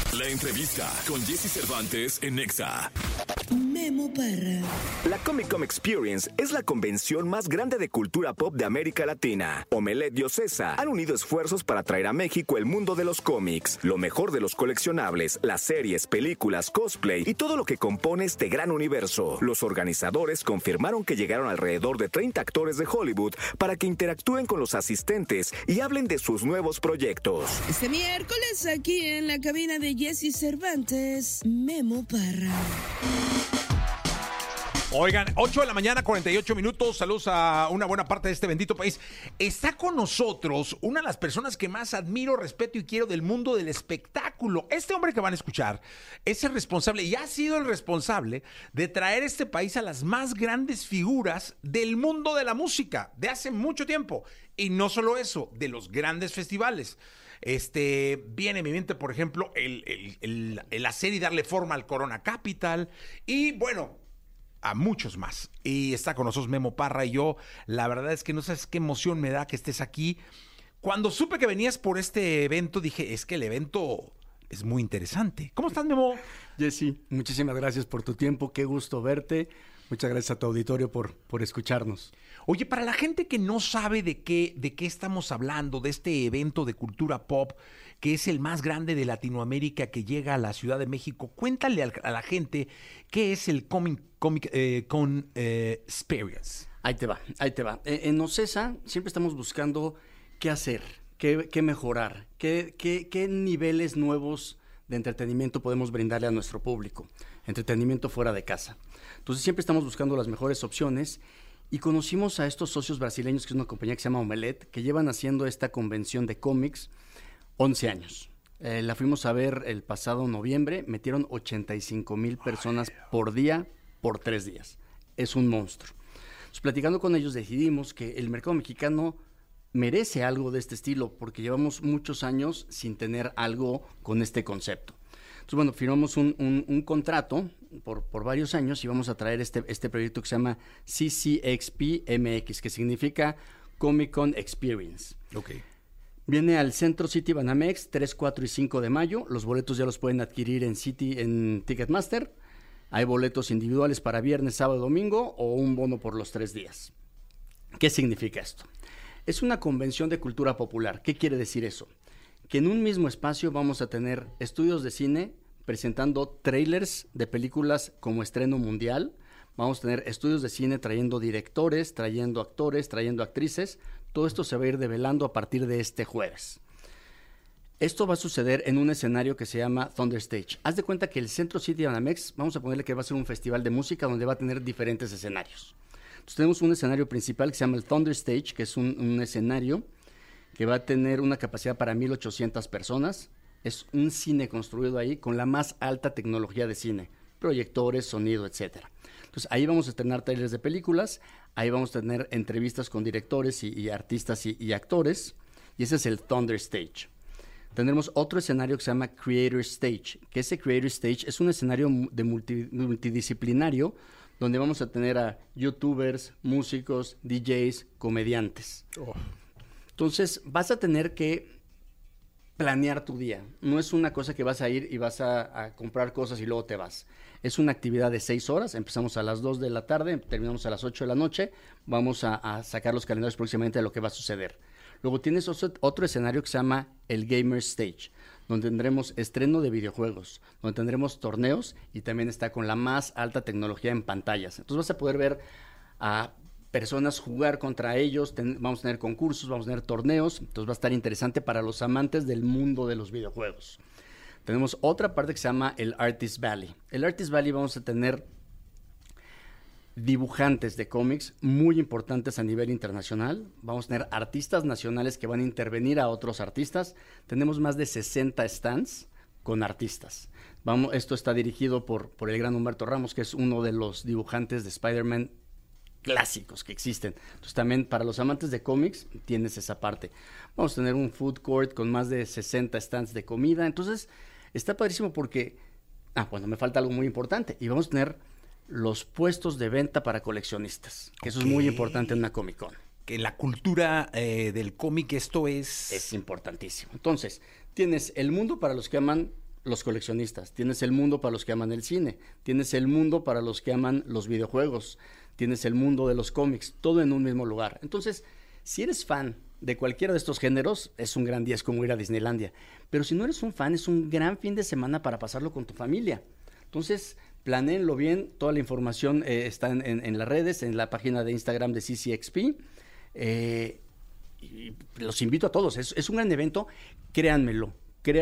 La entrevista con Jesse Cervantes en Nexa. Memo Parra. La Comic Con Experience es la convención más grande de cultura pop de América Latina. Omelette y Ocesa han unido esfuerzos para traer a México el mundo de los cómics, lo mejor de los coleccionables, las series, películas, cosplay y todo lo que compone este gran universo. Los organizadores confirmaron que llegaron alrededor de 30 actores de Hollywood para que interactúen con los asistentes y hablen de sus nuevos proyectos. Este miércoles aquí en la cabina de Jesse Cervantes, Memo Parra. Oigan, 8 de la mañana, 48 minutos. Saludos a una buena parte de este bendito país. Está con nosotros una de las personas que más admiro, respeto y quiero del mundo del espectáculo. Este hombre que van a escuchar es el responsable y ha sido el responsable de traer a este país a las más grandes figuras del mundo de la música de hace mucho tiempo. Y no solo eso, de los grandes festivales. Viene en mi mente, por ejemplo, el hacer y darle forma al Corona Capital. Y bueno, a muchos más. Y está con nosotros Memo Parra y yo. La verdad es que no sabes qué emoción me da que estés aquí. Cuando supe que venías por este evento, dije, es que el evento es muy interesante. ¿Cómo estás, Memo? Jesse, muchísimas gracias por tu tiempo. Qué gusto verte. Muchas gracias a tu auditorio por escucharnos. Oye, para la gente que no sabe de qué estamos hablando, de este evento de cultura pop, que es el más grande de Latinoamérica que llega a la Ciudad de México, cuéntale a la gente qué es el Comic Con Experience. Ahí te va. En Ocesa siempre estamos buscando qué hacer, qué mejorar, qué niveles nuevos de entretenimiento podemos brindarle a nuestro público, entretenimiento fuera de casa. Entonces siempre estamos buscando las mejores opciones y conocimos a estos socios brasileños, que es una compañía que se llama Omelette, que llevan haciendo esta convención de cómics 11 años. La fuimos a ver el pasado noviembre, metieron 85,000 personas por día, por 3 días. Es un monstruo. Entonces, platicando con ellos decidimos que el mercado mexicano merece algo de este estilo, porque llevamos muchos años sin tener algo con este concepto. Entonces, bueno, firmamos un contrato por varios años y vamos a traer este proyecto que se llama CCXP-MX, que significa Comic Con Experience. Ok. Viene al Centro City Banamex 3, 4 y 5 de mayo. Los boletos ya los pueden adquirir en Ticketmaster. Hay boletos individuales para viernes, sábado, domingo o un bono por los 3 días. ¿Qué significa esto? Es una convención de cultura popular. ¿Qué quiere decir eso? Que en un mismo espacio vamos a tener estudios de cine presentando trailers de películas como estreno mundial. Vamos a tener estudios de cine trayendo directores, trayendo actores, trayendo actrices. Todo esto se va a ir develando a partir de este jueves. Esto va a suceder en un escenario que se llama Thunder Stage. Haz de cuenta que el Centro City Banamex, vamos a ponerle que va a ser un festival de música donde va a tener diferentes escenarios. Entonces tenemos un escenario principal que se llama el Thunder Stage, que es un escenario que va a tener una capacidad para 1,800 personas. Es un cine construido ahí con la más alta tecnología de cine, proyectores, sonido, etcétera. Entonces ahí vamos a estrenar trailers de películas, ahí vamos a tener entrevistas con directores y artistas y actores, y ese es el Thunder Stage. Tendremos otro escenario que se llama Creator Stage, que ese Creator Stage es un escenario multidisciplinario donde vamos a tener a youtubers, músicos, DJs, comediantes. Oh. Entonces vas a tener que planear tu día. No es una cosa que vas a ir y vas a comprar cosas y luego te vas. Es una actividad de 6 horas. Empezamos a las 2 de la tarde, terminamos a las 8 de la noche. Vamos a sacar los calendarios próximamente de lo que va a suceder. Luego tienes otro escenario que se llama el Gamer Stage, donde tendremos estreno de videojuegos, donde tendremos torneos y también está con la más alta tecnología en pantallas. Entonces vas a poder ver a personas jugar contra ellos, vamos a tener concursos, vamos a tener torneos, entonces va a estar interesante para los amantes del mundo de los videojuegos. Tenemos otra parte que se llama el Artist Valley. El Artist Valley vamos a tener dibujantes de cómics muy importantes a nivel internacional. Vamos a tener artistas nacionales que van a intervenir a otros artistas. Tenemos más de 60 stands con artistas. Esto está dirigido por el gran Humberto Ramos, que es uno de los dibujantes de Spider-Man clásicos que existen. Entonces también para los amantes de cómics tienes esa parte. Vamos a tener un food court con más de 60 stands de comida. Entonces está padrísimo porque, bueno, me falta algo muy importante. Y vamos a tener los puestos de venta para coleccionistas, que eso es muy importante en una Comic Con. Que en la cultura del cómic esto es importantísimo. Entonces, tienes el mundo para los que aman los coleccionistas, tienes el mundo para los que aman el cine, tienes el mundo para los que aman los videojuegos, tienes el mundo de los cómics, todo en un mismo lugar. Entonces, si eres fan de cualquiera de estos géneros, es un gran día, es como ir a Disneylandia. Pero si no eres un fan, es un gran fin de semana para pasarlo con tu familia. Entonces, planéenlo bien, toda la información está en las redes, en la página de Instagram de CCXP. Y los invito a todos, es un gran evento, créanmelo,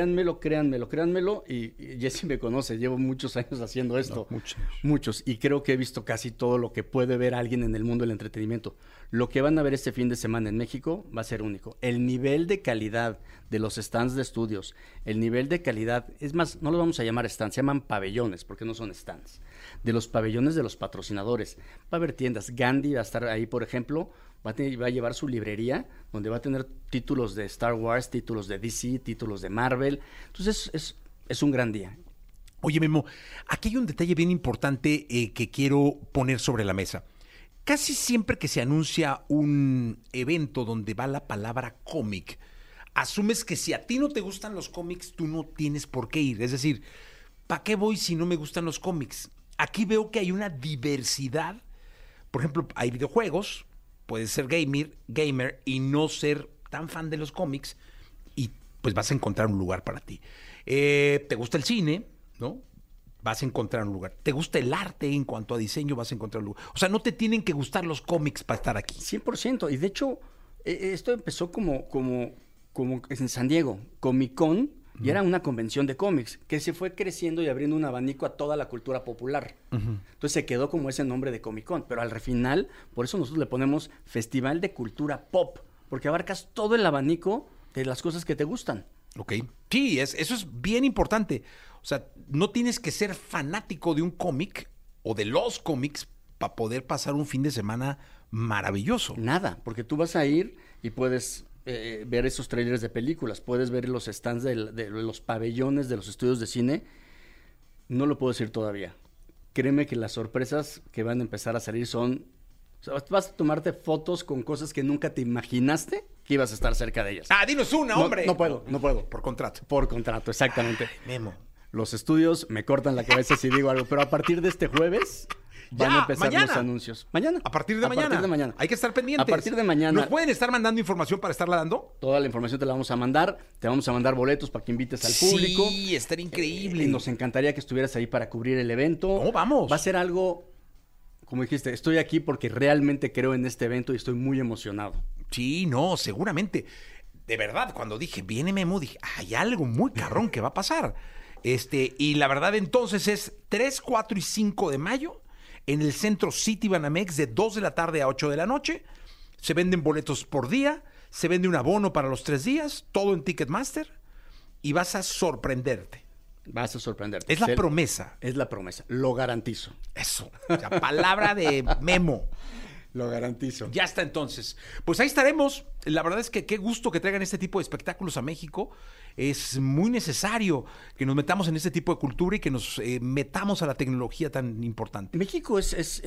y Jesse me conoce, llevo muchos años haciendo esto, muchos, y creo que he visto casi todo lo que puede ver alguien en el mundo del entretenimiento. Lo que van a ver este fin de semana en México va a ser único. El nivel de calidad de los stands de estudios, el nivel de calidad, es más, no los vamos a llamar stands, se llaman pabellones, porque no son stands, de los pabellones de los patrocinadores. Va a haber tiendas, Gandhi va a estar ahí, por ejemplo, va a llevar su librería, donde va a tener títulos de Star Wars, títulos de DC, títulos de Marvel. Entonces es un gran día. Oye, Memo, aquí hay un detalle bien importante que quiero poner sobre la mesa. Casi siempre que se anuncia un evento donde va la palabra cómic, asumes que si a ti no te gustan los cómics, tú no tienes por qué ir. Es decir, ¿para qué voy si no me gustan los cómics? Aquí veo que hay una diversidad. Por ejemplo, hay videojuegos, puedes ser gamer y no ser tan fan de los cómics y pues vas a encontrar un lugar para ti. ¿Te gusta el cine? ¿No? Vas a encontrar un lugar. ¿Te gusta el arte en cuanto a diseño? Vas a encontrar un lugar. O sea, no te tienen que gustar los cómics para estar aquí. 100%. Y de hecho, esto empezó como en San Diego, Comic Con, y era una convención de cómics que se fue creciendo y abriendo un abanico a toda la cultura popular. Entonces se quedó como ese nombre de Comic Con, pero al final, por eso nosotros le ponemos Festival de Cultura Pop, porque abarcas todo el abanico de las cosas que te gustan. Ok. Sí, eso es bien importante. O sea, no tienes que ser fanático de un cómic o de los cómics para poder pasar un fin de semana maravilloso. Nada, porque tú vas a ir y puedes ver esos trailers de películas, puedes ver los stands de los pabellones de los estudios de cine. No lo puedo decir todavía. Créeme que las sorpresas que van a empezar a salir son... O sea, vas a tomarte fotos con cosas que nunca te imaginaste que ibas a estar cerca de ellas. Ah, dinos una, hombre. No puedo. Por contrato. Por contrato, exactamente. Ay, Memo. Los estudios me cortan la cabeza si digo algo, pero a partir de este jueves van a empezar los anuncios. Mañana. A partir de mañana. Hay que estar pendientes. A partir de mañana. ¿Nos pueden estar mandando información para estarla dando? Toda la información te la vamos a mandar. Te vamos a mandar boletos para que invites al público. Sí, estaría increíble. Y nos encantaría que estuvieras ahí para cubrir el evento. ¿Cómo vamos? Va a ser algo, como dijiste, estoy aquí porque realmente creo en este evento y estoy muy emocionado. Sí, no, seguramente. De verdad, cuando dije, viene Memo, dije, hay algo muy cabrón que va a pasar. Y la verdad entonces es 3, 4 y 5 de mayo en el Centro City Banamex de 2 de la tarde a 8 de la noche. Se venden boletos por día, se vende un abono para los 3 días, todo en Ticketmaster y vas a sorprenderte. Vas a sorprenderte. Es la promesa. Es la promesa, lo garantizo. Eso, la palabra de Memo. Lo garantizo. Ya está entonces. Pues ahí estaremos. La verdad es que qué gusto que traigan este tipo de espectáculos a México. Es muy necesario que nos metamos en este tipo de cultura y que nos metamos a la tecnología tan importante. México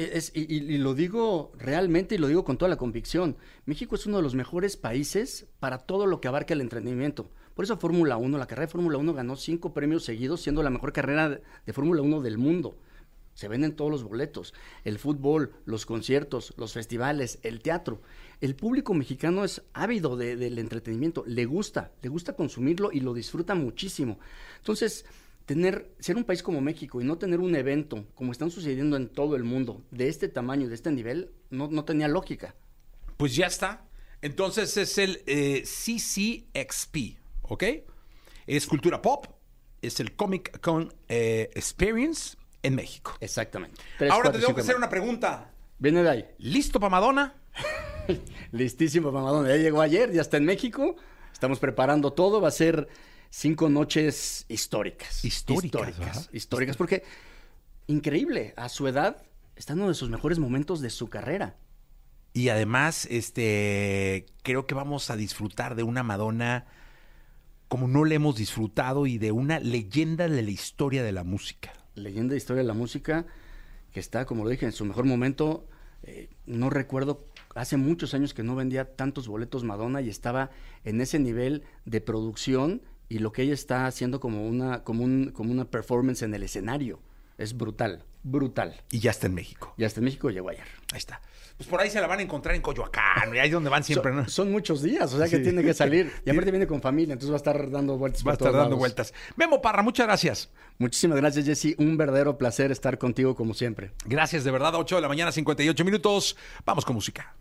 y lo digo realmente y lo digo con toda la convicción, México es uno de los mejores países para todo lo que abarca el entretenimiento. Por eso Fórmula 1, la carrera de Fórmula 1 ganó 5 premios seguidos, siendo la mejor carrera de Fórmula 1 del mundo. Se venden todos los boletos, el fútbol, los conciertos, los festivales, el teatro. El público mexicano es ávido del entretenimiento, le gusta consumirlo y lo disfruta muchísimo. Entonces, ser un país como México y no tener un evento, como están sucediendo en todo el mundo, de este tamaño, de este nivel, no tenía lógica. Pues ya está. Entonces es el CCXP, ¿ok? Es cultura pop, es el Comic Con Experience en México. Exactamente. Ahora te tengo que hacer una pregunta. Viene de ahí. ¿Listo para Madonna? Listísimo para Madonna. Ya llegó ayer, ya está en México. Estamos preparando todo. Va a ser 5 noches históricas. Históricas, porque increíble. A su edad está en uno de sus mejores momentos de su carrera. Y además, creo que vamos a disfrutar de una Madonna como no la hemos disfrutado y de una leyenda de la historia de la música. Leyenda de historia de la música que está, como lo dije, en su mejor momento. No recuerdo, hace muchos años que no vendía tantos boletos Madonna y estaba en ese nivel de producción y lo que ella está haciendo como una performance en el escenario. Es brutal, brutal. Y ya está en México. Ya está en México, llegó ayer. Ahí está. Pues por ahí se la van a encontrar en Coyoacán, ahí es donde van siempre, ¿no? Son muchos días, o sea que tiene que salir. Y aparte viene con familia, entonces va a estar dando vueltas Va a por todos estar dando lados. vueltas. Memo Parra, muchas gracias. Muchísimas gracias, Jesse. Un verdadero placer estar contigo como siempre. Gracias, de verdad. 8 de la mañana, 58 minutos. Vamos con música.